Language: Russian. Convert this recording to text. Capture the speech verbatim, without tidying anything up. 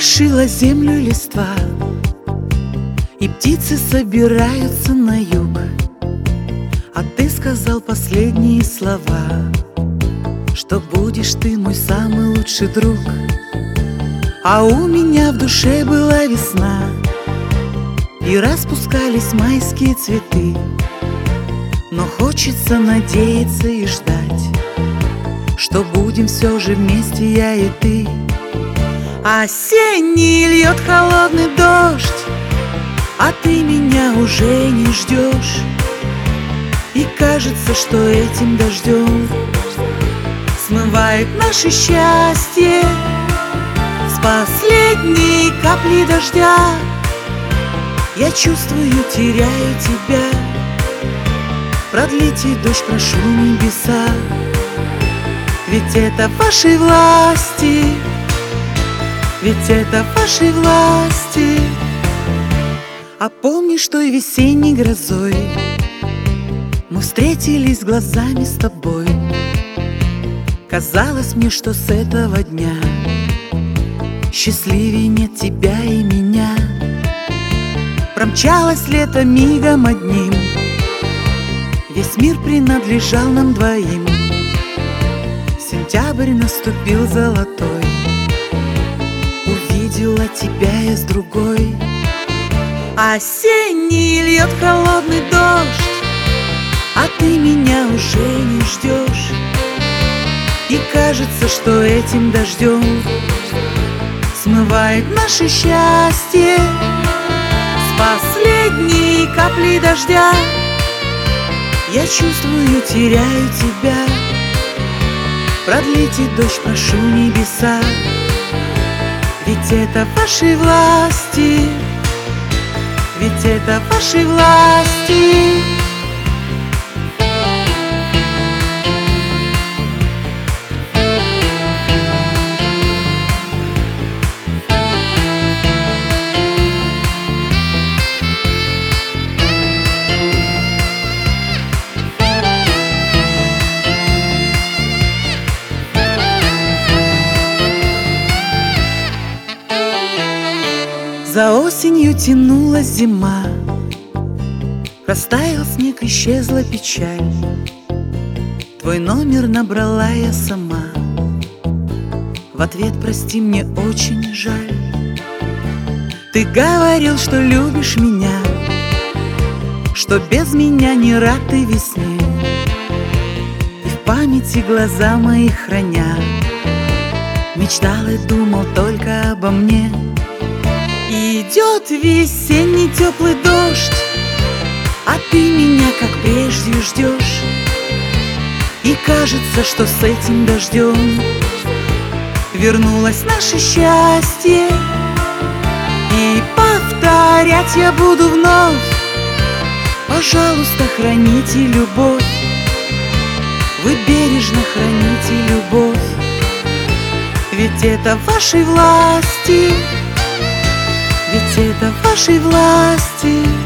Ворошила землю листва, и птицы собираются на юг. А ты сказал последние слова, что будешь ты мой самый лучший друг. А у меня в душе была весна, и распускались майские цветы. Но хочется надеяться и ждать, что будем все же вместе я и ты. Осенний льет холодный дождь, а ты меня уже не ждешь. И кажется, что этим дождем смывает наше счастье с последней капли дождя. Я чувствую, теряю тебя. Продлите дождь, прошу небеса, ведь это в вашей власти, ведь это в вашей власти. А помнишь, той весенней грозой мы встретились глазами с тобой. Казалось мне, что с этого дня счастливее нет тебя и меня. Промчалось лето мигом одним, весь мир принадлежал нам двоим. Сентябрь наступил золотой, увидела тебя я с другой. Осенний льет холодный дождь, а ты меня уже не ждешь. И кажется, что этим дождем смывает наше счастье с последней капли дождя. Я чувствую, теряю тебя. Продлите дождь, прошу небеса, ведь это в вашей власти, ведь это в вашей власти. За осенью тянулась зима, растаял снег, исчезла печаль. Твой номер набрала я сама, в ответ прости, мне очень жаль. Ты говорил, что любишь меня, что без меня не рад ты весне. И в памяти глаза мои храня, мечтал и думал только обо мне. Идет весенний теплый дождь, а ты меня, как прежде, ждешь. И кажется, что с этим дождем вернулось наше счастье. И повторять я буду вновь: пожалуйста, храните любовь, вы бережно храните любовь, ведь это в вашей власти, ведь это в вашей власти.